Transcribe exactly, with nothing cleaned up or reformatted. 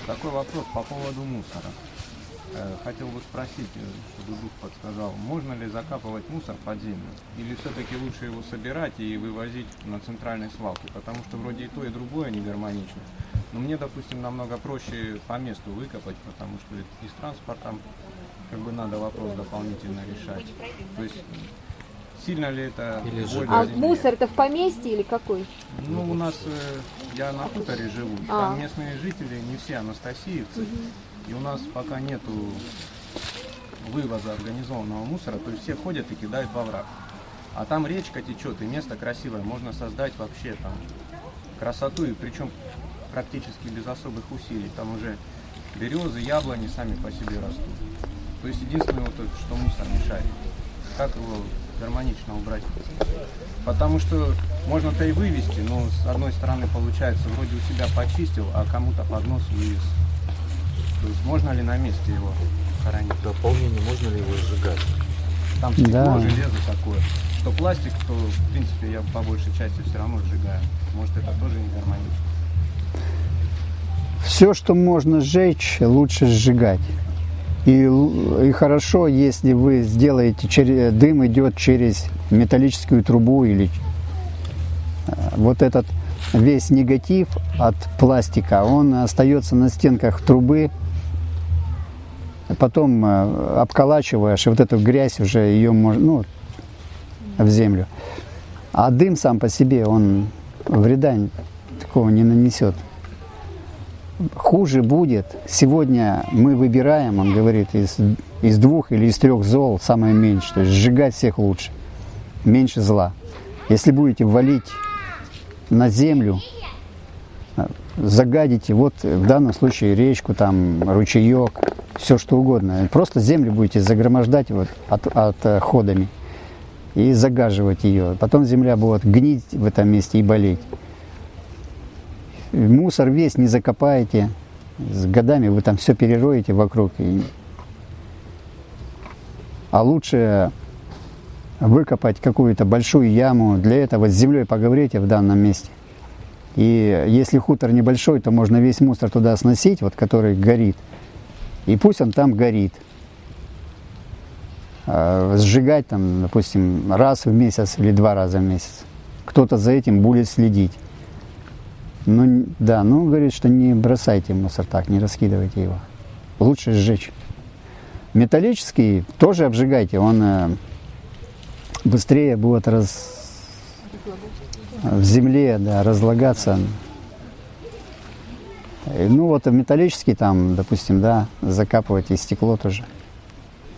Такой вопрос по поводу мусора. Хотел бы спросить, чтобы Дух подсказал, можно ли закапывать мусор под землю? Или все-таки лучше его собирать и вывозить на центральной свалке? Потому что вроде и то, и другое не гармонично. Но мне, допустим, намного проще по месту выкопать, потому что и с транспортом как бы надо вопрос дополнительно решать. То есть сильно ли это... А мусор-то в поместье или какой? Ну, у нас, я на хуторе живу, а. там местные жители, не все анастасиевцы. Угу. И у нас пока нету вывоза организованного мусора, то есть все ходят и кидают во враг. А там речка течет, и место красивое, можно создать вообще там красоту, и причем практически без особых усилий. Там уже березы, яблони сами по себе растут. То есть единственное, вот, что мусор мешает, как его гармонично убрать. Потому что можно-то и вывести, но с одной стороны получается, вроде у себя почистил, а кому-то под нос вывез. То есть можно ли на месте его хоронить? Дополнение, можно ли его сжигать? Там стекло, да. железо такое. Что пластик, то в принципе я по большей части все равно сжигаю. Может, это тоже не гармонично. Все, что можно сжечь, лучше сжигать. И, и хорошо, если вы сделаете, через, дым идет через металлическую трубу или вот этот весь негатив от пластика, он остается на стенках трубы. Потом обколачиваешь, и вот эту грязь уже ее можно, ну, в землю. А дым сам по себе, он вреда такого не нанесет. Хуже будет. Сегодня мы выбираем, он говорит, из, из двух или из трех зол самое меньше. То есть сжигать всех лучше. Меньше зла. Если будете валить на землю, загадите, вот в данном случае речку, там, ручеек, все что угодно. Просто землю будете загромождать вот от, отходами и загаживать ее. Потом земля будет гнить в этом месте и болеть. Мусор весь не закопаете. С годами вы там все перероете вокруг. И... А лучше выкопать какую-то большую яму. Для этого с землей поговорите в данном месте. И если хутор небольшой, то можно весь мусор туда сносить, вот, который горит. И пусть он там горит. А сжигать там, допустим, раз в месяц или два раза в месяц. Кто-то за этим будет следить. Ну, да, ну, говорит, что не бросайте мусор так, не раскидывайте его. Лучше сжечь. Металлический тоже обжигайте, он э, быстрее будет раз... в земле, да, разлагаться. Ну, вот металлический там, допустим, да, закапывать и стекло тоже.